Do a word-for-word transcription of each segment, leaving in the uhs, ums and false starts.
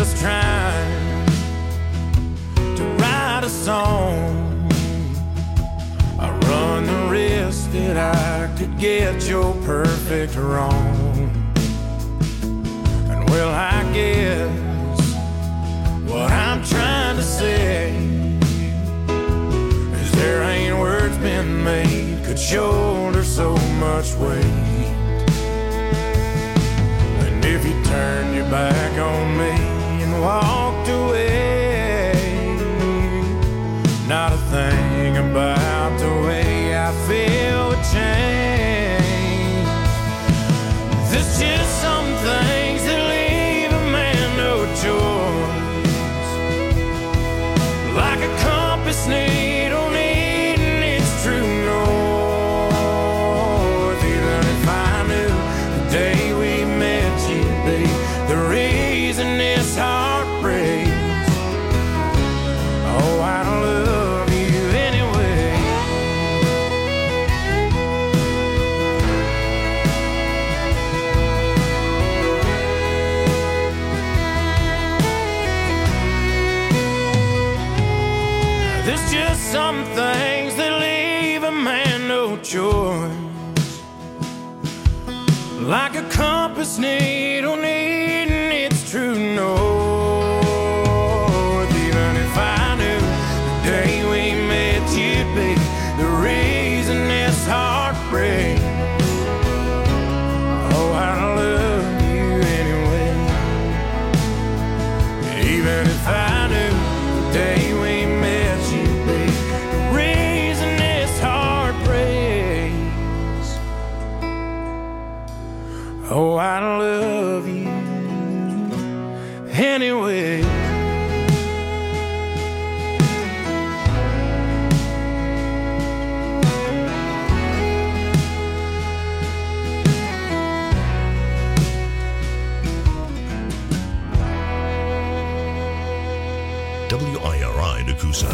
just trying to write a song. I run the risk that I could get your perfect wrong. And well, I guess what I'm trying to say is there ain't words been made could shoulder so much weight. And if you turned your back on me and walked away, not a thing about the way I feel would change. There's just some things that leave a man no choice, like a compass needle needing its true north. Even if I knew the day we met you'd be the reason this heart breaks, oh, I love you anyway. There's just some things that leave a man no choice, like a compass needle needing its true north. Even if I knew the day we met you'd be the reason this heart breaks, oh, I love you anyway. Even if I knew the day we met you'd be the reason this heart breaks, oh, I love you anyway. W I R I Nakusa.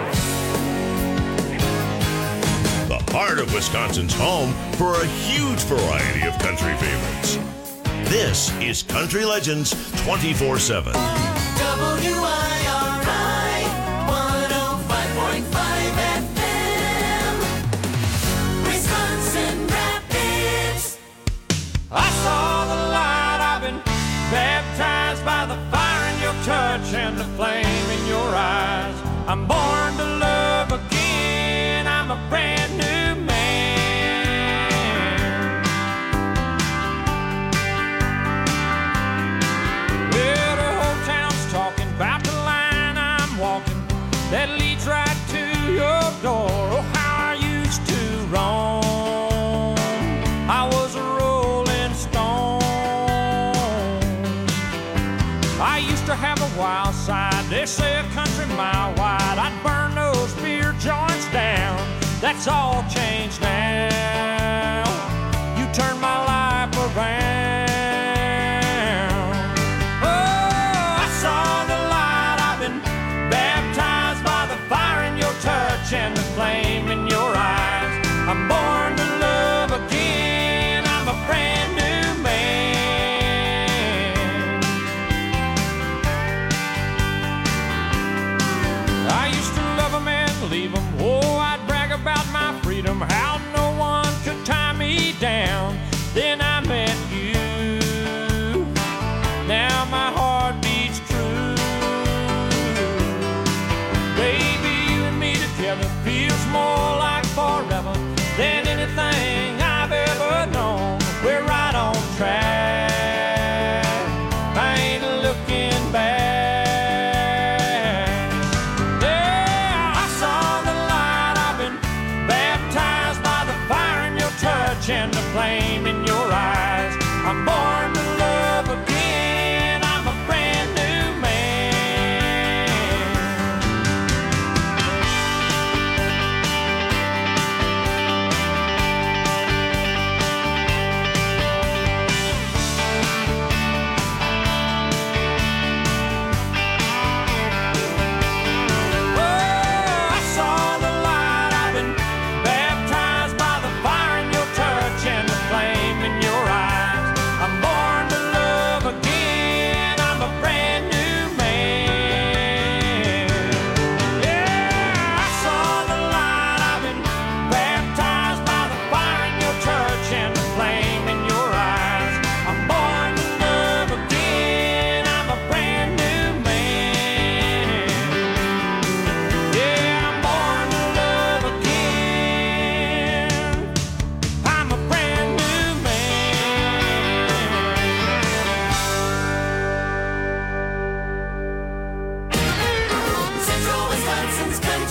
The heart of Wisconsin's home for a huge variety of country favorites. This is Country Legends twenty-four seven. W I R I one oh five point five F M, Wisconsin Rapids. I saw the light, I've been baptized by the fire in your touch and the flame in your eyes. I'm born to love again, I'm a brand new man. Well, the whole town's talking about the line I'm walking that leads right to your door. Oh, how I used to roam, I was a rolling stone. I used to have a wild side, they say a country mile wide. I'd burn those beer joints down, that's all changed now. You turned my life around. Oh, I saw the light, I've been baptized by the fire in your touch and the flame in your eyes. I'm born to love again, I'm a brand new man. I used to love 'em and leave 'em. Oh, I'd brag freedom, how no one could tie me down. Then I met you,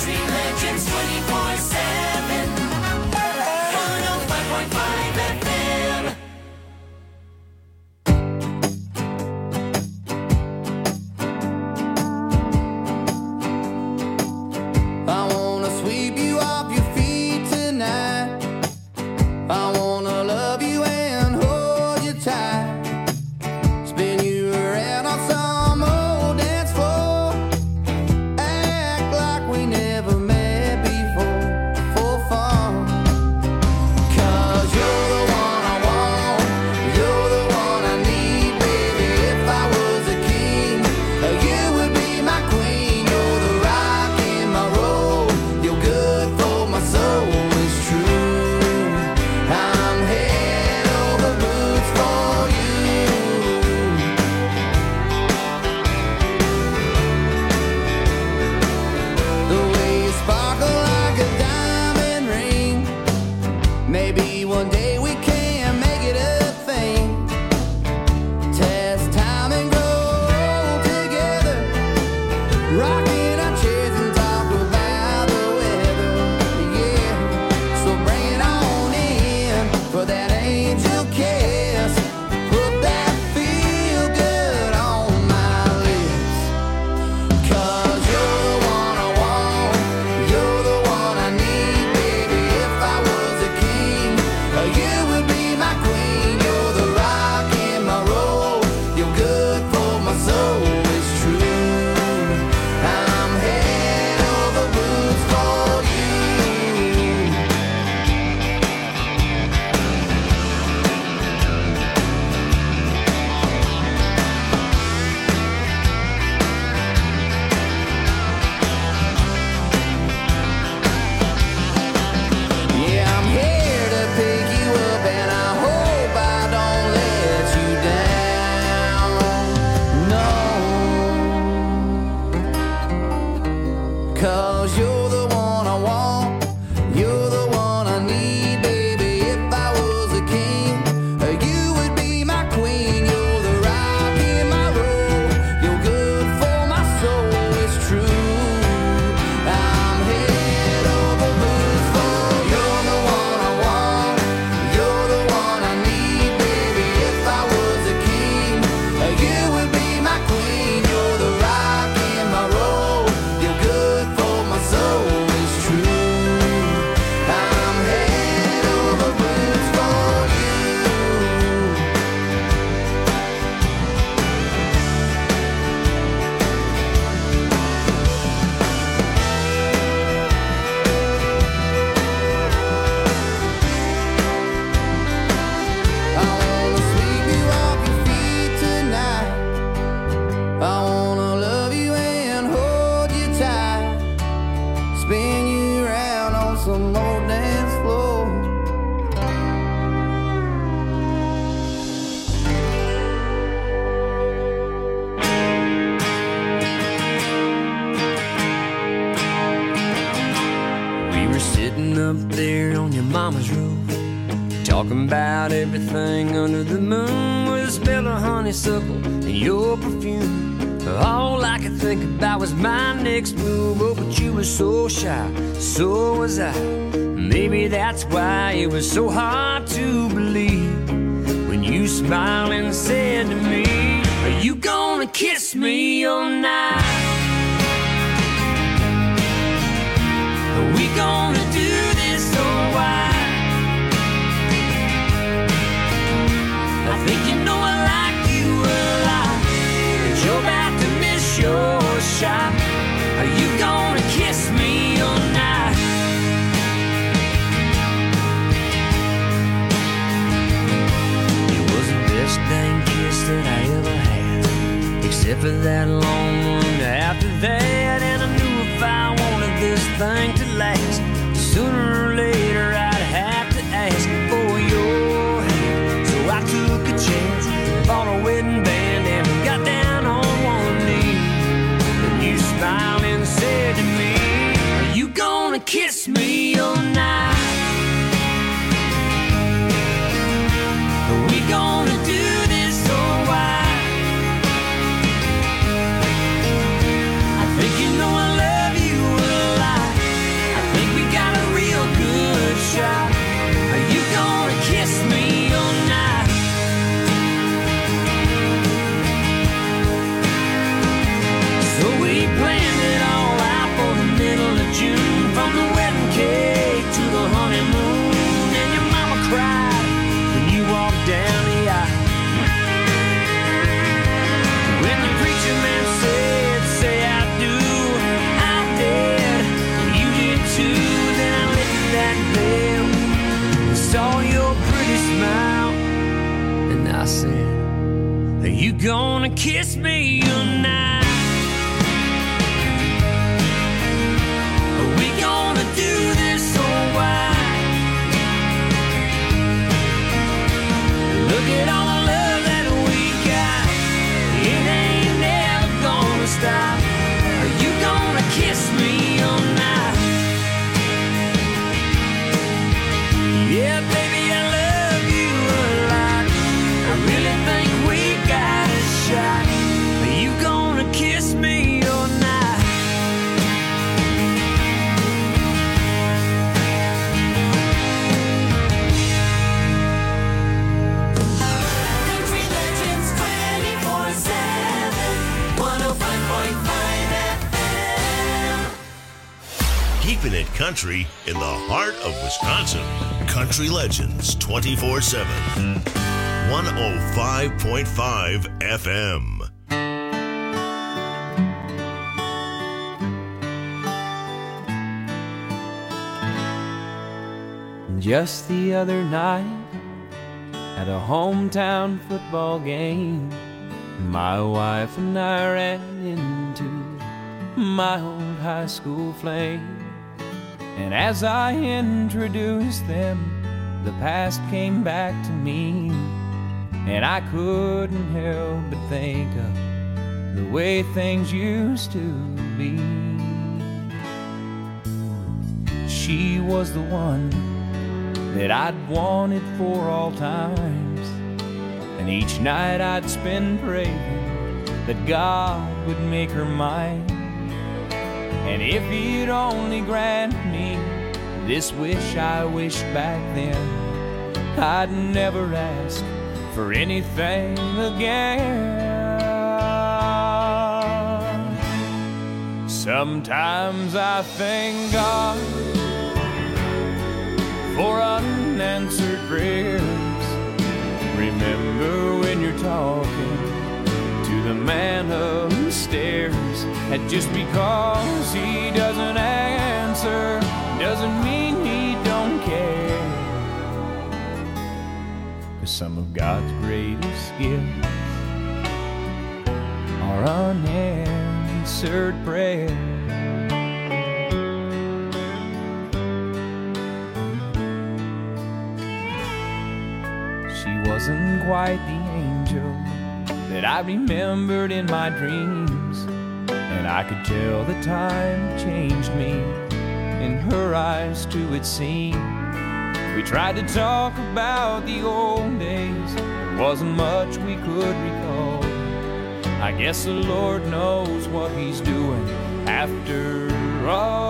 Country Legends twenty-four seven. one oh five point five F M. I wanna sweep you off your feet tonight. I wanna love you and hold you tight. Spin you around on some old dance floor. Act like we never met before, for fun. 'Cause you're the one I want, you're the one I need, baby. If I was a king, you would be my queen. You're the rock in my road, you're good for my soul, it's true. I'm head over boots for you. The way you sparkle like a diamond ring. Maybe one day we can make it a thing. Test time and grow together. Rocking our chairs and talk about the weather. Yeah, so bring it on in for that angel kiss. Put that feel good on my lips. 'Cause you're the one I want, you're the one I need, baby. If I was a king, you would be my queen. You're the rock in my road, you're good for my soul, it's true. I'm head over boots for you. Yeah, I'm here to pick you up, and I hope I don't let you down. No, 'cause you're the one I want, you're the one I need, baby. If I was a king, you would be my queen. You're the rock in my road, you're good for my soul, it's true. I'm head over boots for you. You're the one I want, you're the one I need, baby. If I was a king, you would be my queen. You're the rock in my road, you're good for my soul, it's true. I'm head over boots for you. I wanna sweep you off your feet tonight. I wanna love you and hold you tight. Spin you around on some old dance floor. We were sitting up there on your mama's roof, talking about everything under the moon, with the smell of honeysuckle and your perfume. All I could think about was my next move. Oh, but you were so shy, so was I. Maybe that's why it was so hard to believe when you smiled and said to me, "Are you gonna kiss me all night? Are we gonna do this or why?" I think you know I like you a lot, but you're about to miss your shot. Are you gonna kiss me all night? It was the best dang kiss that I ever had, except for that long one after that. And I knew if I wanted this thing to last, sooner or later I'd have to ask for your hand. So I took a chance, bought a wedding band, and got down on one knee. And you smiled and said to me, "Are you gonna kiss me all night? Are we gonna do this or why?" I think you know I love you a lot, gonna kiss me tonight? Are we gonna do this or why? Look at all the love that we got. It ain't never gonna stop. Are you gonna kiss me tonight? Yeah, baby, I love you a lot. I really think we got a shot. Are you gonna kiss me or not? Country Legends twenty-four seven, one oh five point five F M. Keeping it country in the heart of Wisconsin. Country Legends twenty-four seven. one oh five point five F M. Just the other night, at a hometown football game, my wife and I ran into my old high school flame. And as I introduced them, the past came back to me, and I couldn't help but think of the way things used to be. She was the one that I'd wanted for all times, and each night I'd spend praying that God would make her mine. And if he'd only grant me this wish I wished back then, I'd never ask for anything again. Sometimes I thank God for unanswered prayers. Remember when you're talking to the man upstairs, and just because he doesn't answer doesn't mean he don't care. 'Cause some of God's greatest gifts are unanswered prayers. She wasn't quite the angel that I remembered in my dreams, and I could tell the time changed me. In her eyes too it seemed. We tried to talk about the old days, there wasn't much we could recall. I guess the Lord knows what he's doing after all.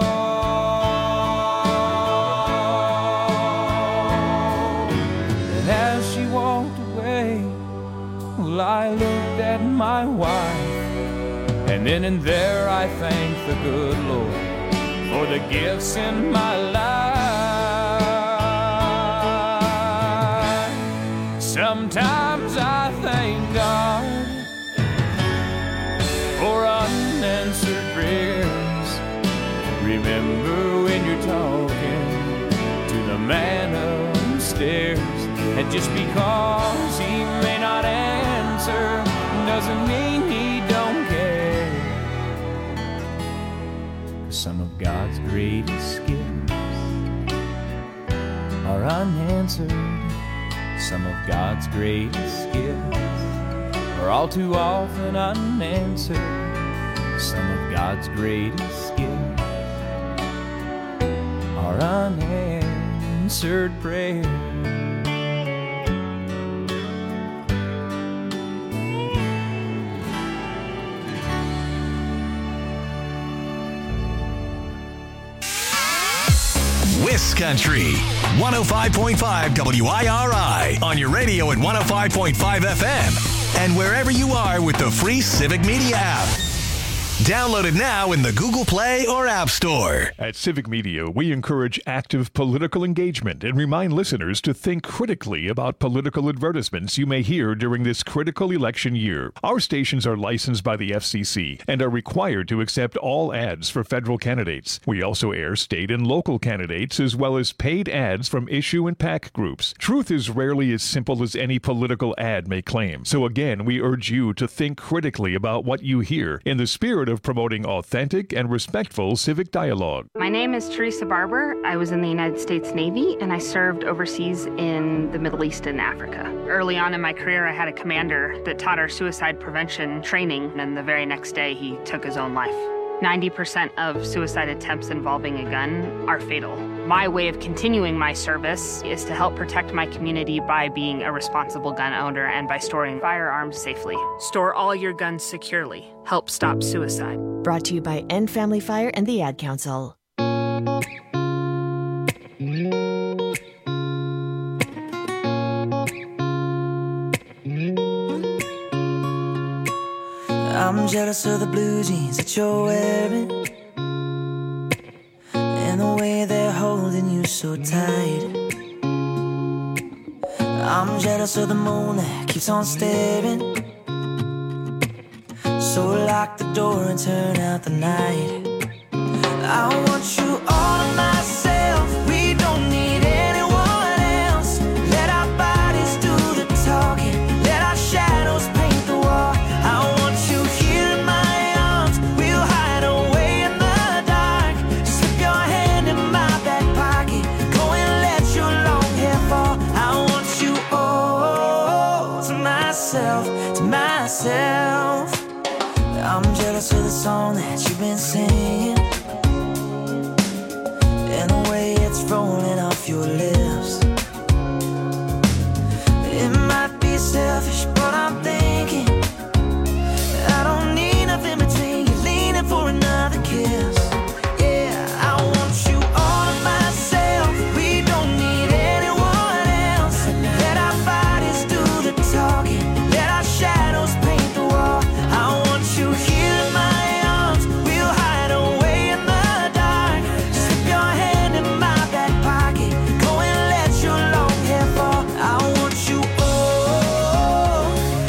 And as she walked away, well, I looked at my wife, and then and there I thanked the good Lord for the gifts in my life. Sometimes I thank God for unanswered prayers. Remember when you're talking to the man upstairs, and just because he may not answer doesn't mean he don't care. Some of God's greatest gifts are unanswered. Some of God's greatest gifts are all too often unanswered. Some of God's greatest gifts are unanswered prayers. Country one oh five point five W I R I on your radio at one oh five point five F M and wherever you are with the free Civic Media app. Download it now in the Google Play or App Store. At Civic Media, we encourage active political engagement and remind listeners to think critically about political advertisements you may hear during this critical election year. Our stations are licensed by the F C C and are required to accept all ads for federal candidates. We also air state and local candidates as well as paid ads from issue and PAC groups. Truth is rarely as simple as any political ad may claim. So again, we urge you to think critically about what you hear in the spirit of promoting authentic and respectful civic dialogue. My name is Teresa Barber. I was in the United States Navy and I served overseas in the Middle East and Africa. Early on in my career, I had a commander that taught our suicide prevention training, and the very next day he took his own life. ninety percent of suicide attempts involving a gun are fatal. My way of continuing my service is to help protect my community by being a responsible gun owner and by storing firearms safely. Store all your guns securely. Help stop suicide. Brought to you by End Family Fire and the Ad Council. I'm jealous of the blue jeans that you're wearing and the way they're holding you so tight. I'm jealous of the moon that keeps on staring. So lock the door and turn out the night. I want you all to myself. We don't need anyone else. Let our bodies do the talking. Let our shadows paint the wall. I want you here in my arms. We'll hide away in the dark. Slip your hand in my back pocket. Go and let your long hair fall. I want you all to myself, to myself. I'm jealous of the song that you've been singing and the way it's rolling off your lips. It might be selfish, but I'm thinking I don't need nothing between you, leaning for another kiss. Yeah, I want you all to myself. We don't need anyone else. Let our bodies do the talking. Let our shadows paint the wall. I want you here in my arms. We'll hide away in the dark. Slip your hand in my back pocket. Go and let your long hair fall. I want you all,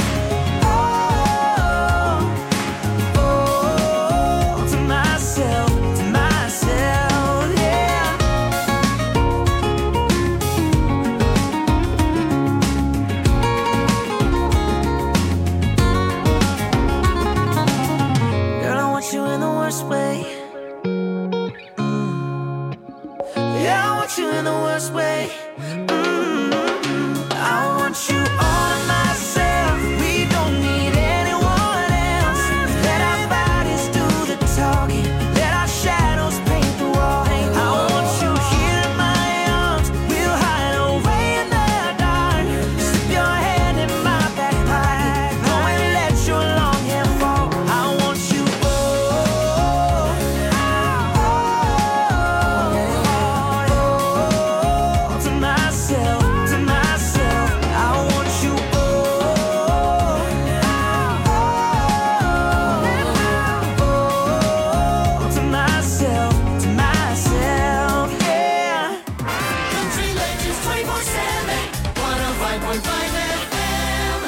all, all to myself, to myself, yeah. Girl, I want you in the worst way. Mm. Yeah, I want you in the worst way. Mm. I want you all to myself. We don't need anyone else. Let our bodies do the talking. Let our shadows paint the wall. I want you here in my arms. We'll hide away in the dark. Slip your hand in my back pocket. Go and let your long hair fall. I want you all, all to myself, to myself. I want you all, all to myself, to myself, yeah. Country Legends twenty-four seven, one oh five point five F M.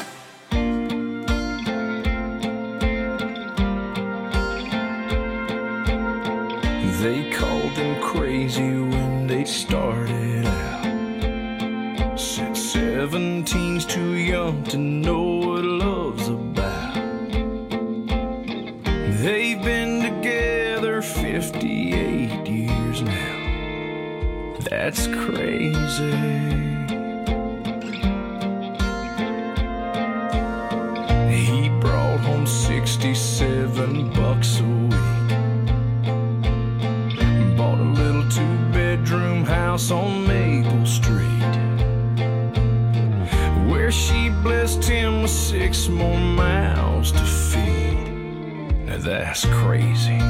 They called them crazy when they started out. Said seventeen's too young to know what love's about. They've been together fifty-eight years now. That's crazy. He brought home sixty-seven bucks a week. Bought a little two-bedroom house on Maple Street, where she blessed him with six more mouths to feed. Now that's crazy.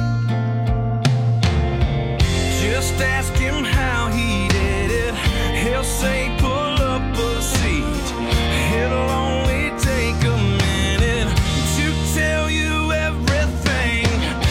Just ask him how he did it. He'll say pull up a seat. It'll only take a minute to tell you everything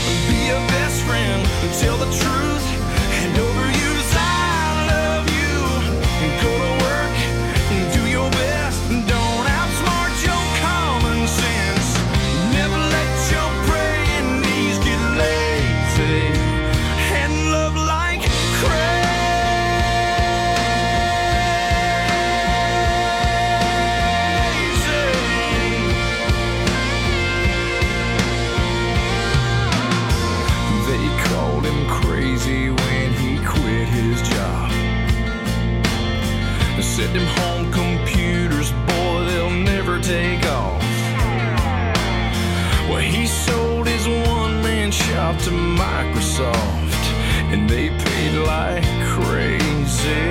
them home computers, boy, they'll never take off. Well, he sold his one-man shop to Microsoft, and they paid like crazy.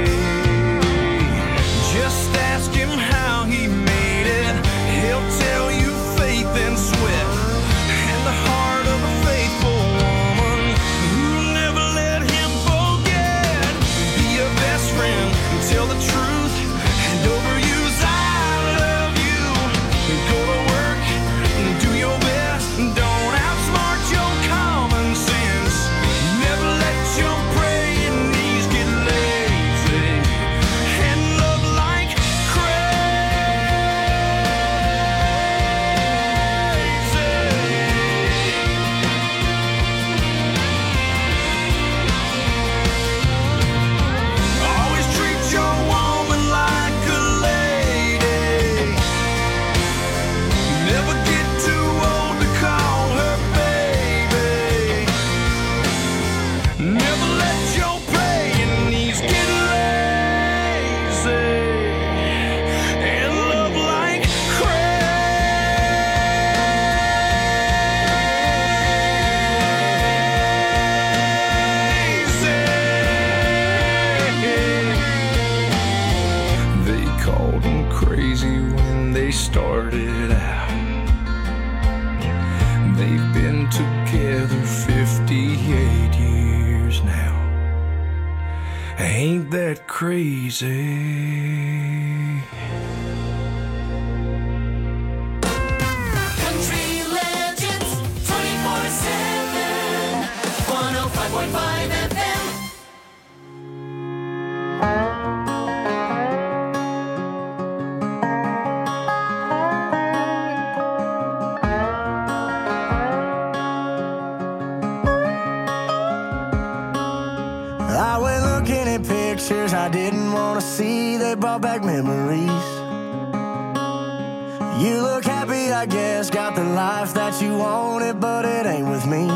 Just ask him how he made it. He'll tell you faith and sweat and the heart of a faithful woman who never let him forget. Be a best friend, tell the truth, and overuse I love you. Go to work, do your best, don't outsmart your common sense. Never let your praying knees get lazy, and love like always treat your woman like a lady. Never get too old to call her baby. Never let your praying knees get lazy, and love like crazy. They called him crazy when they started out. They've been together fifty-eight years now. Ain't that crazy? Country Legends twenty-four seven, one oh five point five F M. I went looking at pictures I didn't want to see. They brought back memories. You look happy, I guess, got the life that you wanted, but it ain't with me.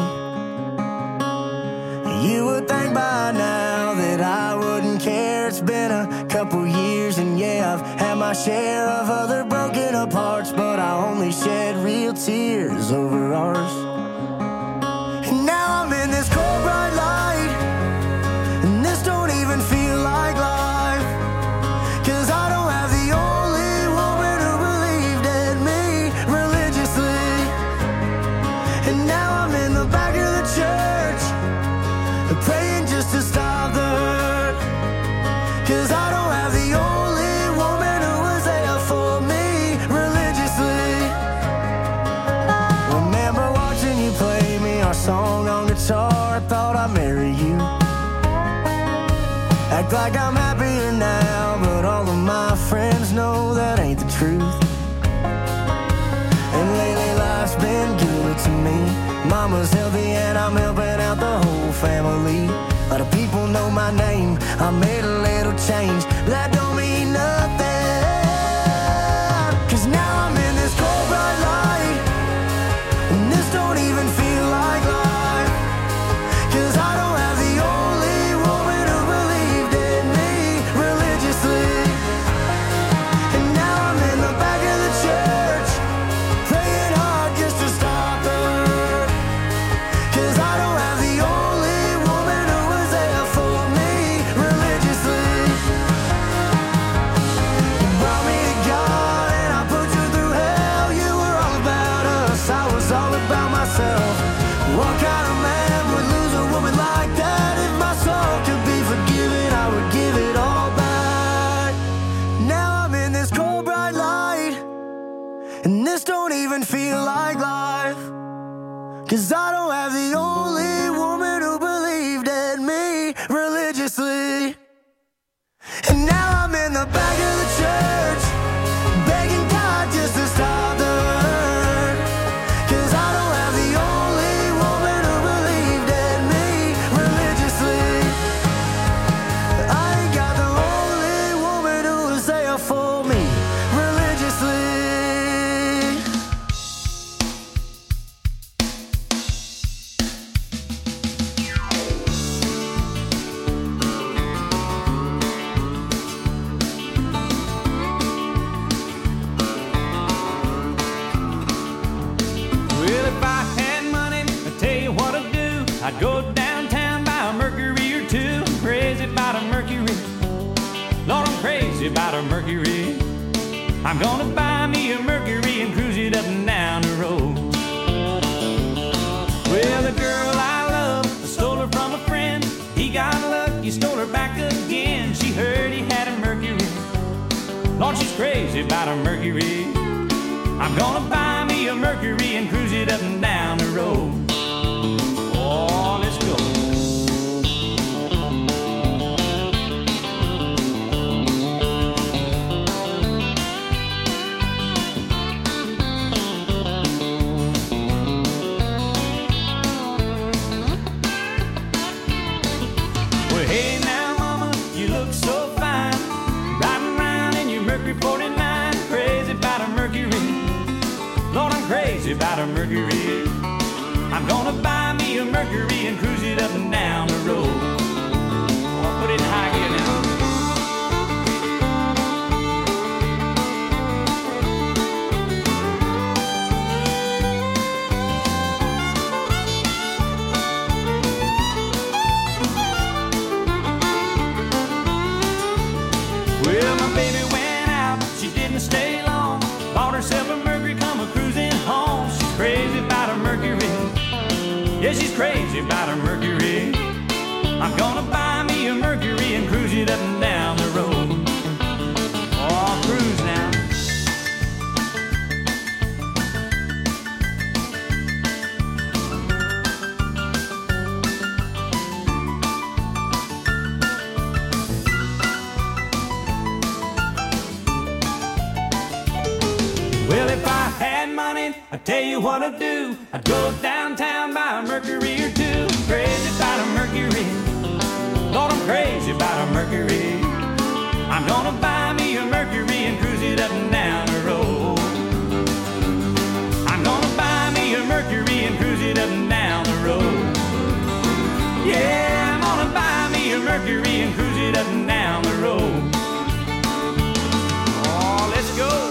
You would think by now that I wouldn't care. It's been a couple years, and yeah, I've had my share of other broken apart, but I only shed real tears over ours. And now I'm in this cold bright light, and this don't even feel like life, 'cause I don't have the only woman who believed in me religiously. And now I'm in the back of the church, praying just to stop the hurt, 'cause I don't have the only woman who was there for me religiously. Remember watching you play me our song on guitar, I thought I'd marry you. Act like I'm happier now, but all of my friends know that ain't the truth. And lately life's been good to me. Mama's healthy and I'm helping out the whole family. A lot of people know my name, I made a little change, but that don't mean nothing, 'cause now I'm in this cold bright light, and this don't even feel like life, 'cause I don't have the only woman who believed in me religiously. And now I'm in the back of the church, praying hard just to stop the hurt, 'cause I don't have the only woman who was there for me religiously. You brought me to God and I put you through hell. You were all about us, I was all about myself. What kind of man would lose a woman like that? If my soul could be forgiven, I would give it all back. Now I'm in this cold bright light, and this don't even feel like life, 'cause I don't have the only woman who believed in me religiously. And now I'm in the back of the church, begging God just to stop the hurt, 'cause I don't have the only woman who believed in me religiously. I ain't got the only woman who was there for me religiously. I'd go downtown, buy a Mercury or two. I'm crazy about a Mercury. Lord, I'm crazy about a Mercury. I'm gonna buy me a Mercury and cruise it up and down the road. Well, the girl I love, I stole her from a friend. He got lucky, stole her back again. She heard he had a Mercury. Lord, she's crazy about a Mercury. I'm gonna buy me a Mercury and cruise it up and down the road. Oh, let's go. Well, hey now, mama, you look so fine. Riding around in your Mercury forty-nine. Crazy about a Mercury. Lord, I'm crazy about a Mercury. I'm gonna buy me a Mercury and cruise it up and down the road. I'll put it in high gear now. Well, my baby went out, she didn't stay long. Bought herself a Mercury, come a cruising home. She's crazy about a Mercury. Yeah, she's crazy about her Mercury. I'm gonna buy me a Mercury and cruise it up and down the road. Oh, I'll cruise now. Well, if I had money, I'd tell you what I'd do. I'd go downtown, buy a Mercury or two. Crazy about a Mercury. Lord, I'm crazy about a Mercury. I'm gonna buy me a Mercury and cruise it up and down the road. I'm gonna buy me a Mercury and cruise it up and down the road. Yeah, I'm gonna buy me a Mercury and cruise it up and down the road. Oh, let's go.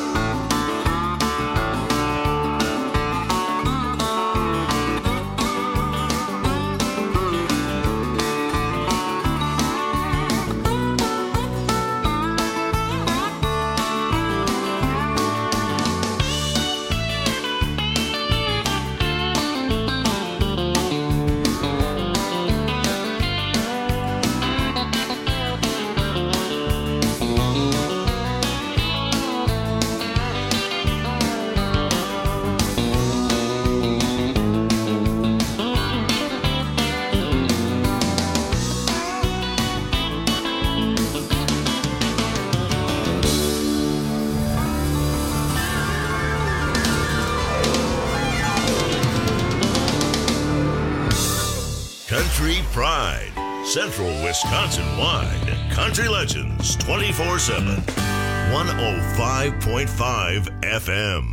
Country Pride, Central Wisconsin wide. Country Legends twenty-four seven. one oh five point five F M.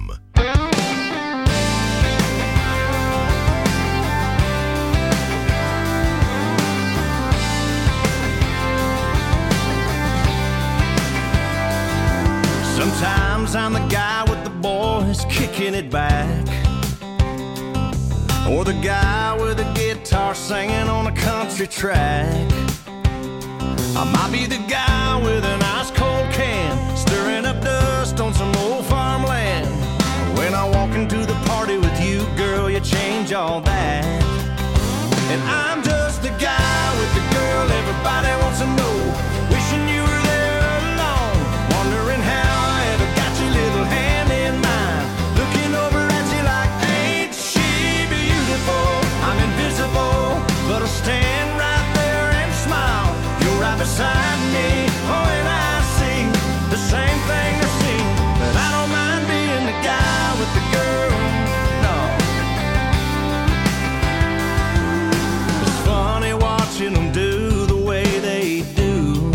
Sometimes I'm the guy with the boys kicking it back, or the guy with a guitar singing on a country track. I might be the guy with an ice cold can, stirring up dust on some old farmland. When I walk into the party with you, girl, you change all that. And I'm just the guy with the girl everybody wants to know, wishing you were there alone, wondering how I ever got your little hand in mine, looking over at you like, ain't she beautiful? I'm invisible, but I'll stand right there and smile. You're right beside me, oh, and I see the same thing I see. But I don't mind being the guy with the girl, no. It's funny watching them do the way they do.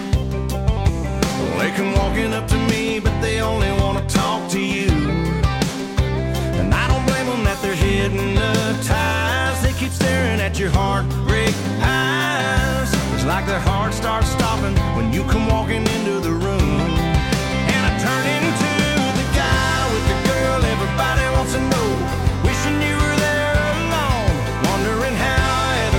They come walking up to me, but they only want to talk to you. And I don't blame them that they're hypnotized. They keep staring at your heartbreak eyes. It's like their heart starts stopping when you come walking into the room. And I turn into the guy with the girl everybody wants to know, wishing you were there alone, wondering how I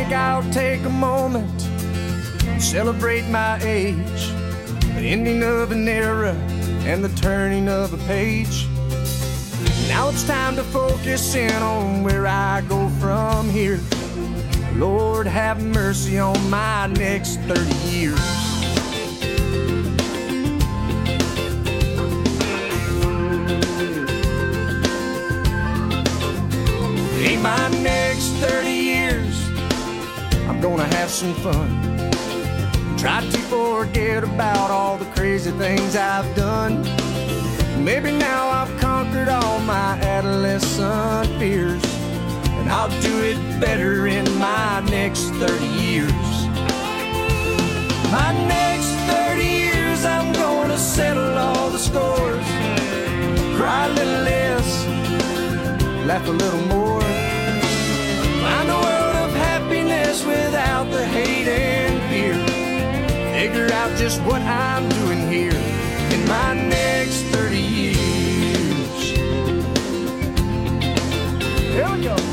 think I'll take a moment and celebrate my age, the ending of an era and the turning of a page. Now it's time to focus in on where I go from here. Lord, have mercy on my next thirty years. In my next thirty years, I'm gonna have some fun. Try to forget about all the crazy things I've done. Maybe now I've conquered all my adolescent fears, and I'll do it better in my next thirty years. My next thirty years, I'm gonna settle all the scores, cry a little less, laugh a little more, find a world of happiness without the hate and fear, figure out just what I'm doing here in my next thirty years. Here we go.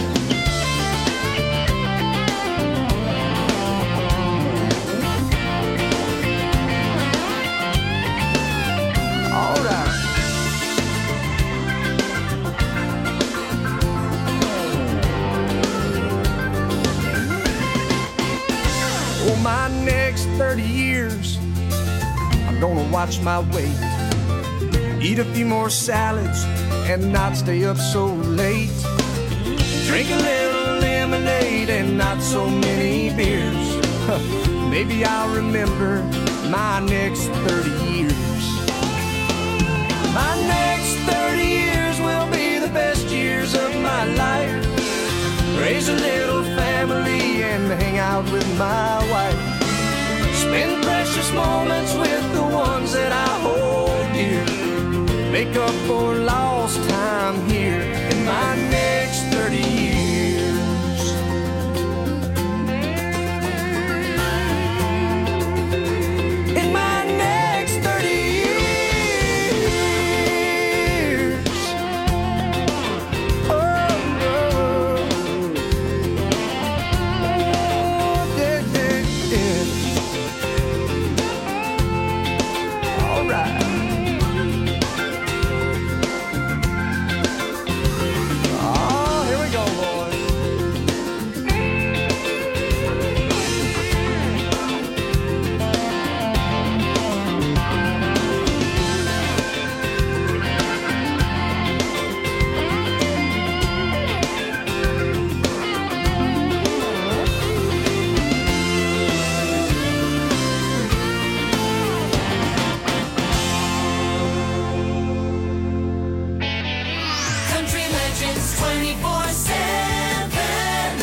All right. Oh, my next thirty years, I'm gonna watch my weight, eat a few more salads and not stay up so late, drink a little lemonade and not so many beers. Maybe I'll remember my next thirty years. My next thirty years will be the best years of my life. Raise a little family and hang out with my wife. Spend precious moments with the ones that I hold dear. Make up for lost time here in my next thirty years. In my next thirty years. Oh, oh. Oh, yeah, yeah, yeah. All right. Oh, here we go, boys. Country Legends twenty-four seven.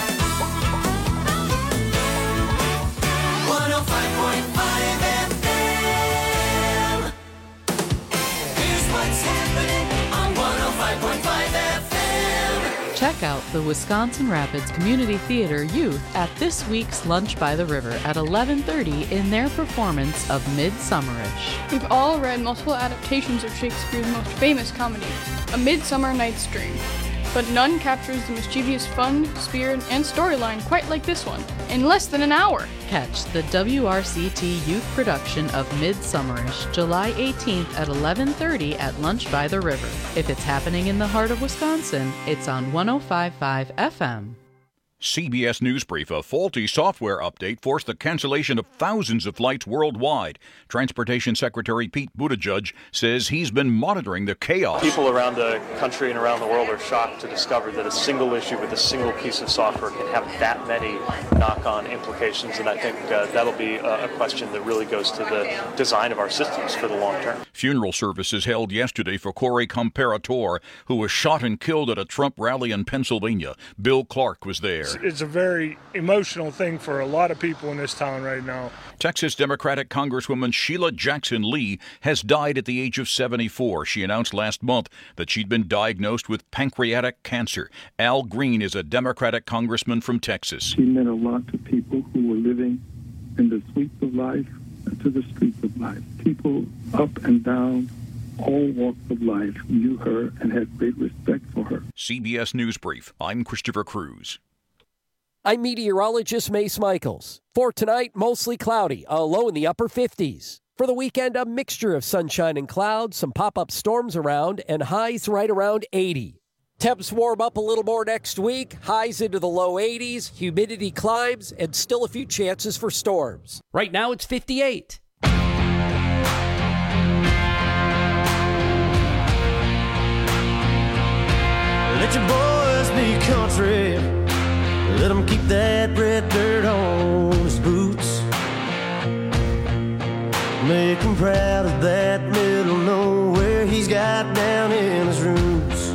one oh five point five F M. Here's what's happening on one oh five point five F M. Check out the Wisconsin Rapids Community Theater Youth at this week's Lunch by the River at eleven thirty in their performance of Midsummerish. We've all read multiple adaptations of Shakespeare's most famous comedy, A Midsummer Night's Dream, but none captures the mischievous fun, spirit, and storyline quite like this one, in less than an hour. Catch the W R C T youth production of Midsummerish July eighteenth at eleven thirty at Lunch by the River. If it's happening in the heart of Wisconsin, it's on one oh five point five F M. C B S News Brief. A faulty software update forced the cancellation of thousands of flights worldwide. Transportation Secretary Pete Buttigieg says he's been monitoring the chaos. People around the country and around the world are shocked to discover that a single issue with a single piece of software can have that many knock-on implications, and I think uh, that'll be a, a question that really goes to the design of our systems for the long term. Funeral services held yesterday for Corey Comparator, who was shot and killed at a Trump rally in Pennsylvania. Bill Clark was there. It's a very emotional thing for a lot of people in this town right now. Texas Democratic Congresswoman Sheila Jackson Lee has died at the age of seventy-four. She announced last month that she'd been diagnosed with pancreatic cancer. Al Green is a Democratic congressman from Texas. She meant a lot to people who were living in the sweeps of life and to the streets of life. People up and down all walks of life knew her and had great respect for her. C B S News Brief. I'm Christopher Cruz. I'm meteorologist Mace Michaels. For tonight, mostly cloudy, a low in the upper fifties. For the weekend, a mixture of sunshine and clouds, some pop-up storms around, and highs right around eighty. Temps warm up a little more next week, highs into the low eighties, humidity climbs, and still a few chances for storms. Right now, it's fifty-eight. Let your boys be country. Let them keep that red dirt on his boots. Make him proud of that middle nowhere he's got down in his roots.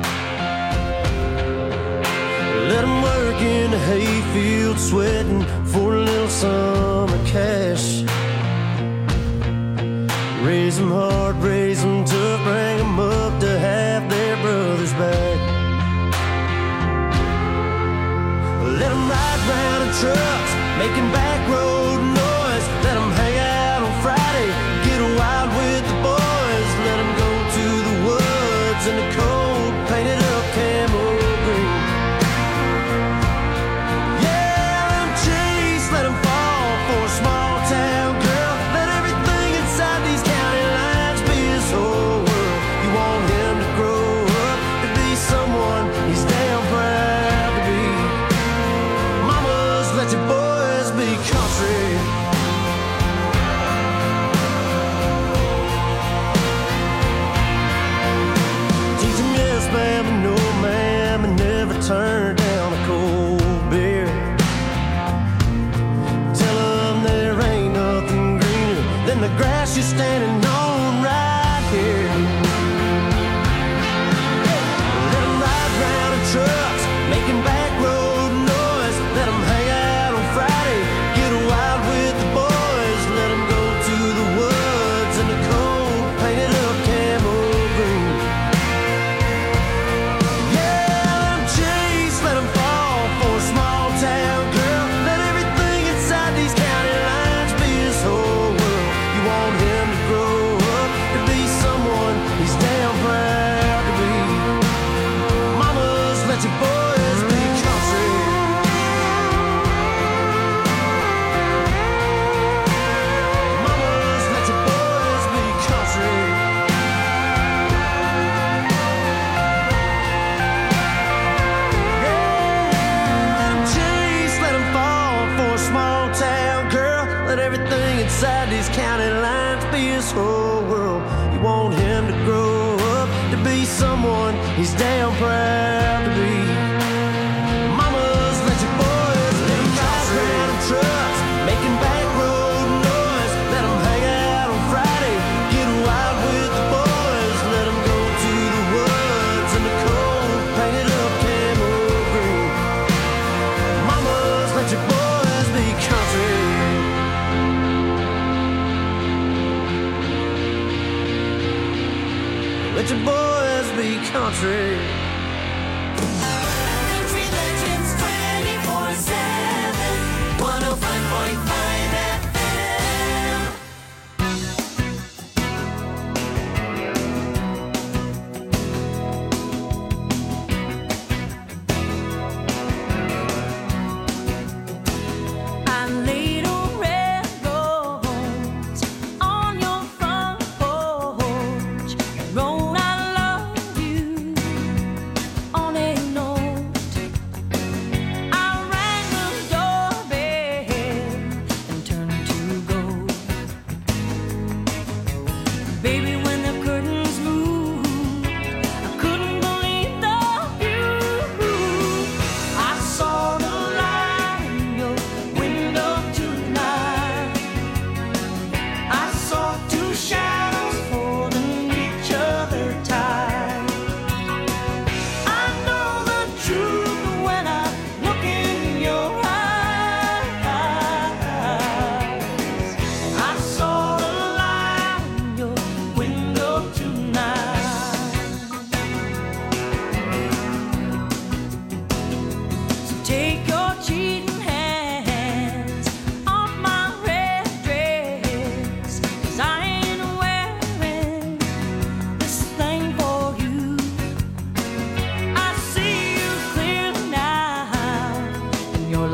Let him work in the hayfield sweating for a little summer cash. Raise them hard, raise them tough, bring them up to have their brothers back. Let them ride round in trucks, making back road noise. Let them hang out on Friday, get wild with the boys. Let them go to the woods in the cold, painted up camo green. Yeah, let them chase, let them fall for a small town girl. Let everything inside these county lines be his whole world. You want him to grow up to be someone he's damn proud to be. Let your boys be country. Teach them yes, ma'am, and no, ma'am, and never turn down a cold beer. Tell them there ain't nothing greener than the grass you're standing on right here. Let them ride round in trucks, making back road noise. Let them hang out Friday, get wild with the boys. Let them go to the woods in the cold, painted up camo green. Yeah, let them chase, let them fall for a small town girl. Let everything inside these county lines be his whole world. You want him to grow up to be someone he's damn proud to be. Mamas, let your boys be country. Everything inside these county lines be his whole world. You want him to grow up to be someone he's damn proud to be. Mamas, let your boys be country. Ride round in trucks, making back road noise. Let them hang out on Friday, get wild with the boys. Let them go to the woods in the cold, painted up camo green. Mamas, let your boys be country. Let your boys be country. Country Legends twenty-four seven, one oh five point five F M. I laid a red rose on your front porch. Wrote I love you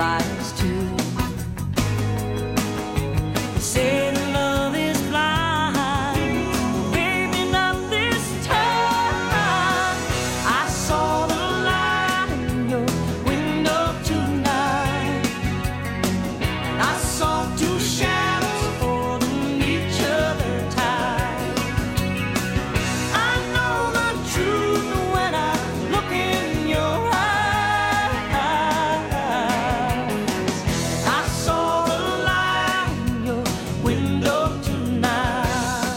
lies too. Say that love is blind, baby, not this time. I saw the light in your window tonight. I saw two shadows holding each other tight. I know the truth when I look in your eyes. I saw the light in your window tonight.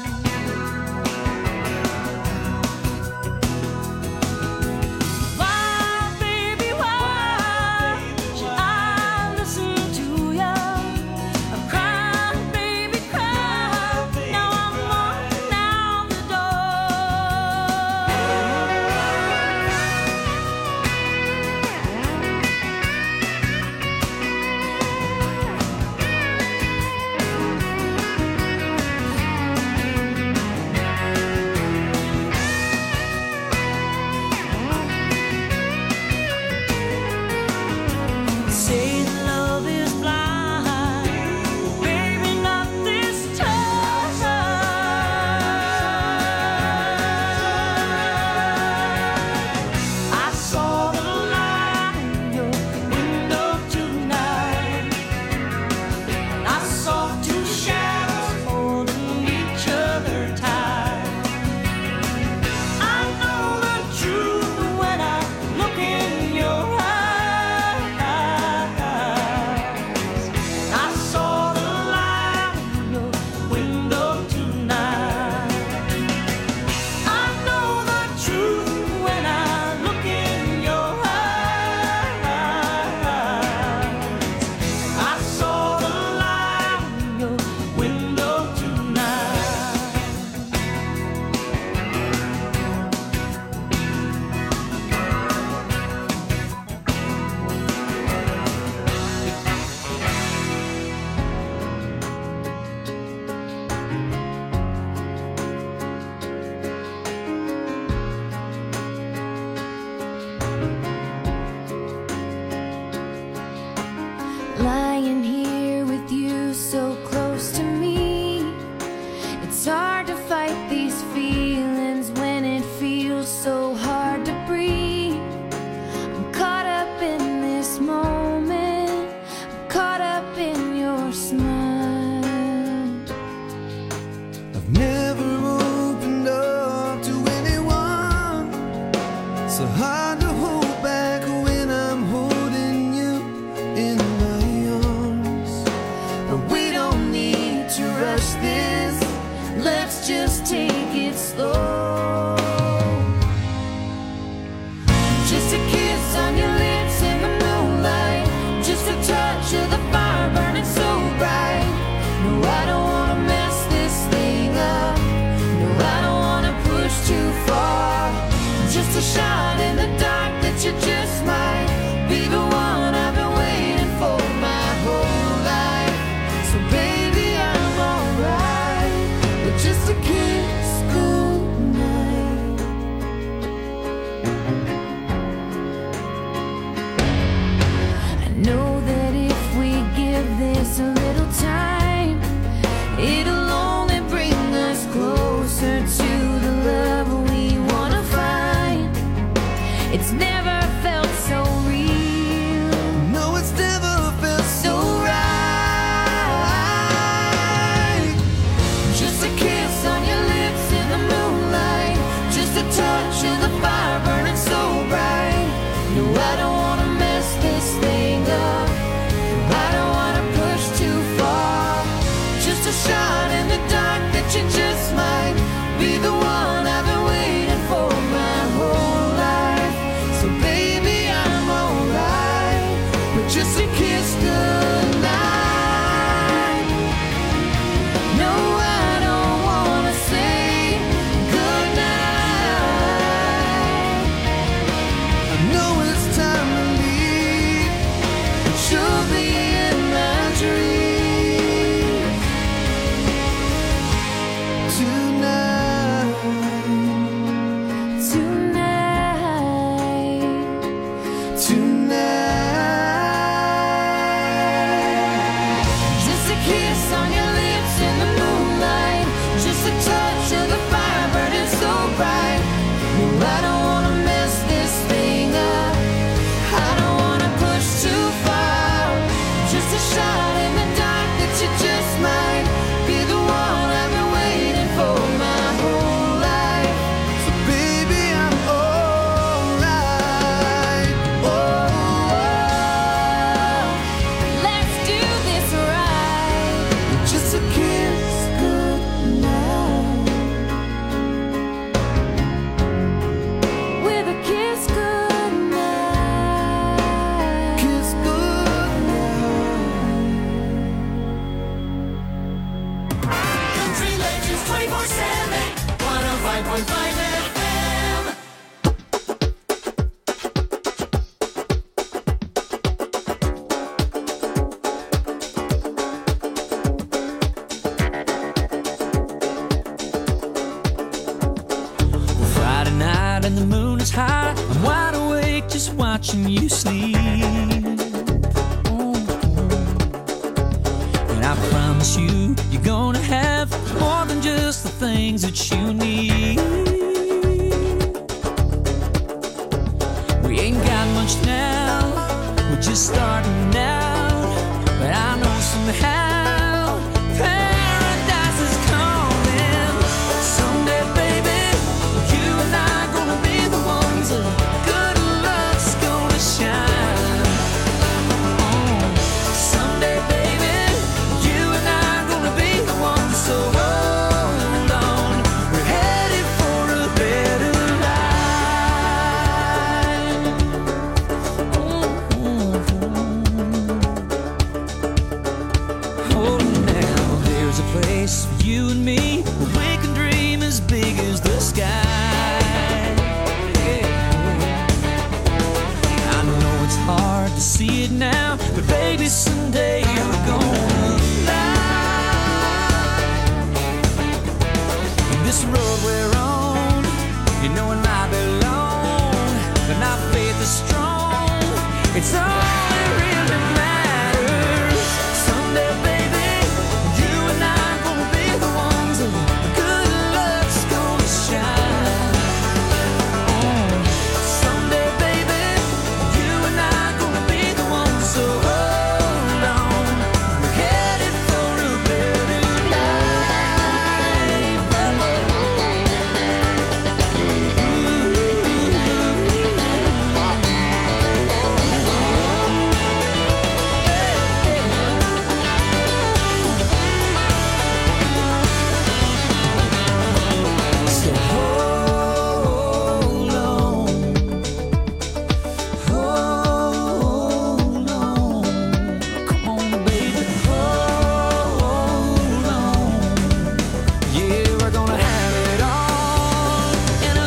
Why, baby, why should I listen to you? I'm crying, baby, cry. Now I'm walking out the Say that love is blind, baby, not this time. I saw the light in your window tonight. I saw two shadows holding each other tight. I know the truth when I look in your eyes. I saw the light in your window tonight. I know the truth when I look in your eyes. I saw the light in your window tonight. Lying here with you so close to me, it's hard to fight these feelings when it feels so hard to breathe. I'm caught up in this moment, I'm caught up in your smile. I've never opened up to anyone, so hard to hold back when I'm holding you in my arms. But we don't need to rush this, let's just take it slow. Just a kiss on your lips in the moonlight, just a touch of the fire burning so bright. No, I don't wanna mess this thing up, no, I don't wanna push too far. Just a shot in the dark that you just might be the one I've been waiting for my whole life. So baby, I'm alright with just a kiss goodnight. I know that if we give this a little time, it'll only bring us closer to the love we wanna find. watching you sleep. And I promise you, you're gonna have more than just the things that you need. We ain't got much now, we're just starting out, but I know somehow paradise is coming. Someday, baby, you and I gonna be the ones that good luck's gonna shine. Oh, someday, baby, you and I gonna be the ones, so hold on, we're headed for a better life. Oh, now there's a place for you and me where we can dream as big as the sky. Yeah. I know it's hard to see it now, but baby, someday you're gonna fly. This road we're on, you know it might be long, but my faith is strong. It's all that really matters. Someday, baby, you and I gonna be the ones that good luck's gonna shine. Oh, someday, baby, you and I gonna be the ones, so hold on, we're headed for a better So hold on, hold on, come on, baby, hold on. Yeah, we're gonna have it all in a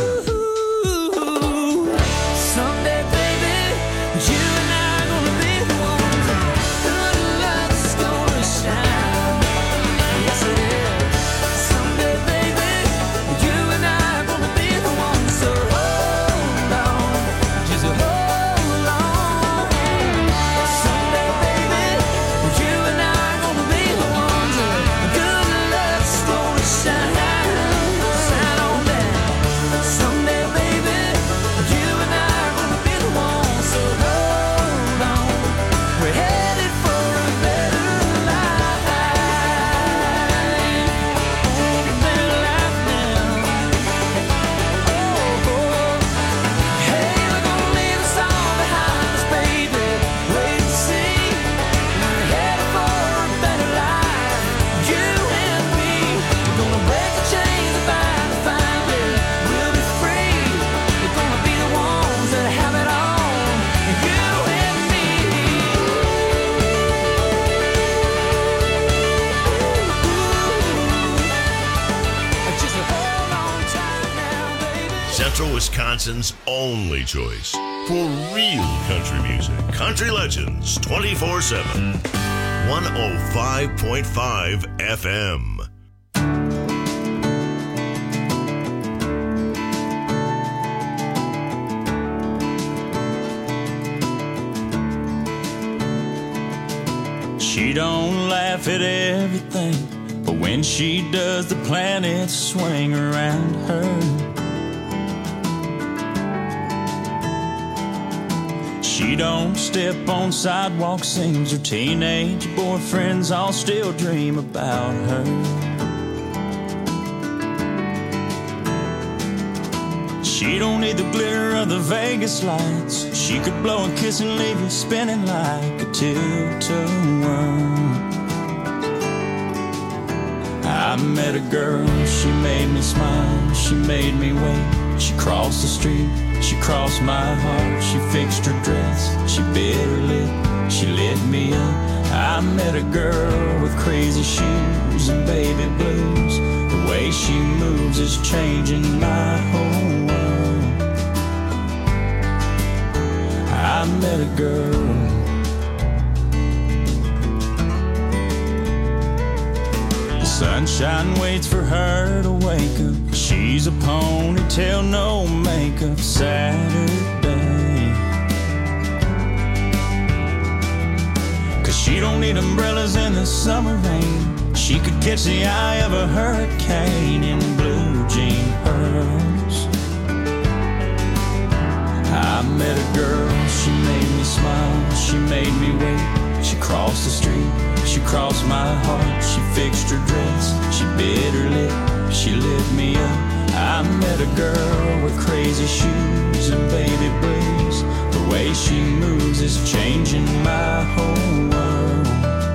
ooh. Someday, baby, you and I gonna be the ones that good luck's gonna shine. Yes, it is. Someday, baby, you and I gonna be the ones, so hold on, just hold on. Someday, baby, you and I gonna be the ones that good luck's gonna shine. Shine on down. Someday, baby, you and I gonna be the ones, so hold on, we're headed for a better life. Oh, a better life now. Oh, hey, we're gonna leave us all behind us, baby. Wait to see. We're headed for a better life. You and me. We're gonna break the chains that bind us, find it. We'll be free. We're gonna be the ones that have it all. You and me. Just hold on tight now, baby. Central Wisconsin's only choice for real country music. Country Legends twenty-four seven. one oh five point five F M. She don't laugh at everything, but when she does, the planets swing around her. She don't step on sidewalks, seems her teenage boyfriends all still dream about her. She don't need the glitter of the Vegas lights. She could blow a kiss and leave you spinning like a tilt-a-whirl. I met a girl, she made me smile, she made me wait. She crossed the street, she crossed my heart. She fixed her dress, she bit her lip, she lit me up. I met a girl with crazy shoes and baby blues. The way she moves is changing my whole world. I met a girl. The sunshine waits for her to wake up. She's a ponytail, no makeup Saturday. She don't need umbrellas in the summer rain. She could catch the eye of a hurricane in blue jean pearls. I met a girl, she made me smile, she made me wait. She crossed the street, she crossed my heart. She fixed her dress, she bit her lip, she lit me up. I met a girl with crazy shoes and baby blues. The way she moves is changing my whole world.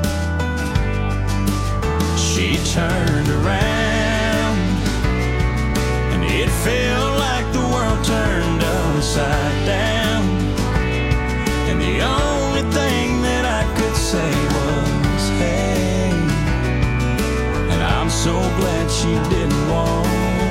She turned around and it felt like the world turned upside down. And the only thing that I could say was, hey. And I'm so glad she didn't walk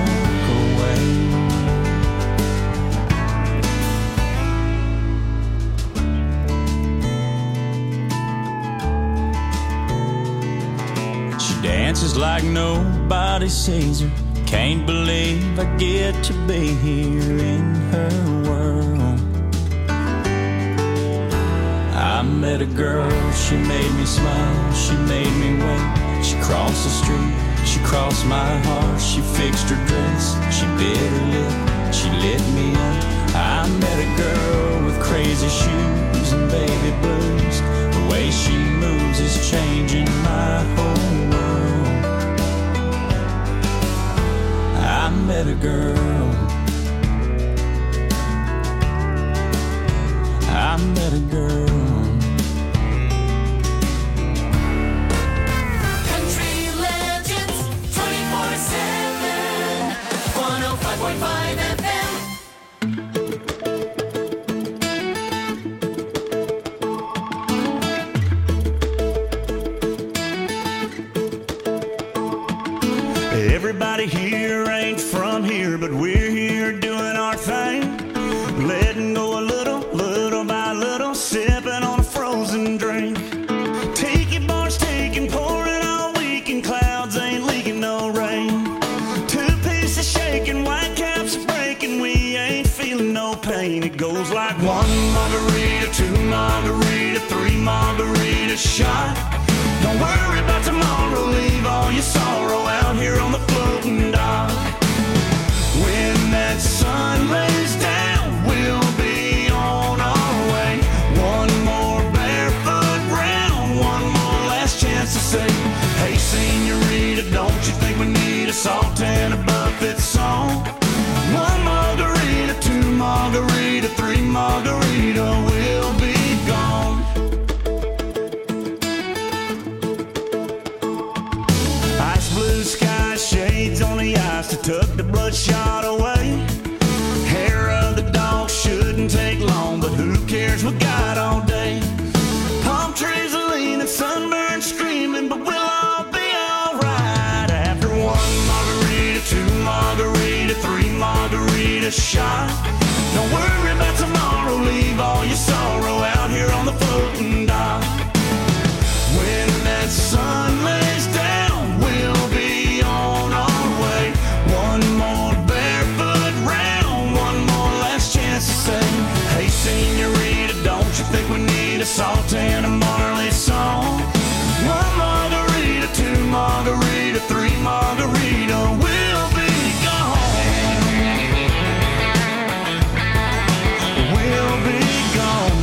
away. She dances like nobody sees her. Can't believe I get to be here in her world. I met a girl, she made me smile, she made me wait. She crossed the street, she crossed my heart. She fixed her dress, she bit her lip, she lit me up. I met a girl with crazy shoes and baby blues. The way she moves is changing my whole world. I met a girl, I met a girl. Country Legends twenty-four seven, one oh five point five F M. Everybody here ain't from here, but we're here doing our thing. Letting go a little, little by little, sipping on a frozen drink. Tiki bars taking, pouring all week, and clouds ain't leaking no rain. Two pieces shaking, white caps are breaking, we ain't feeling no pain. It goes like one margarita, two margarita, three margarita shot. Don't worry about tomorrow, leave all your sorrow out here on the floating dock. When that sun lays down, we'll be on our way. One more barefoot round, one more last chance to say, hey senorita, don't you think we need a salt and a buffet song? One margarita, two margarita, three margarita, we'll be gone. Blue sky, shades on the ice to tuck the bloodshot away. Hair of the dog shouldn't take long, but who cares, we got all day. Palm trees are leaning, sunburned screaming, but we'll all be alright. After one margarita, two margarita, three margarita shot. Don't worry about tomorrow, leave all your sorrow out here on the floating dock. When that sun lays down, we'll be on our way. One more barefoot round, one more last chance to say, hey senorita, don't you think we need a salt and a Marley song? One margarita, two margarita, three margarita, we'll be gone. We'll be gone.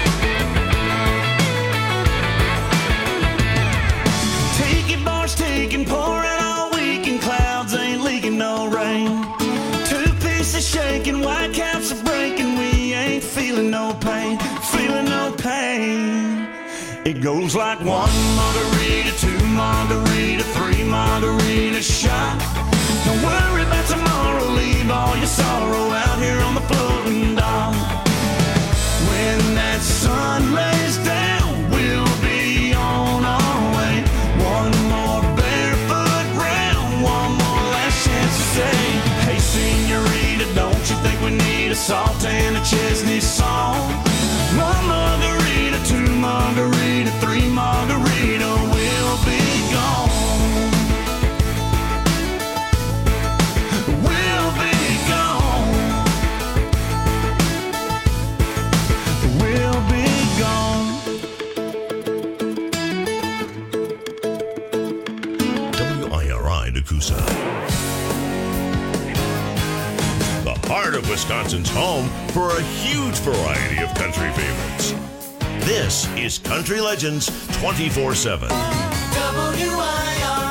Tiki bars taking, pouring all week, and clouds ain't leaking no rain. Two pieces shaking, white caps are breaking, we ain't feeling no pain, feeling no pain. It goes like one margarita, two margarita, three margarita shot. Don't worry about tomorrow, leave all your sorrow out here on the floating dock. When that sun lays down, we'll be on our way. One more barefoot round, one more last chance to say, hey senorita, don't you think we need a salt and a Chesney song? One margarita, two margarita, three margarita, we'll be gone. We'll be gone. We'll be gone. Azusa. The heart of Wisconsin's home for a huge variety of country favorites. This is Country Legends twenty-four seven. W I R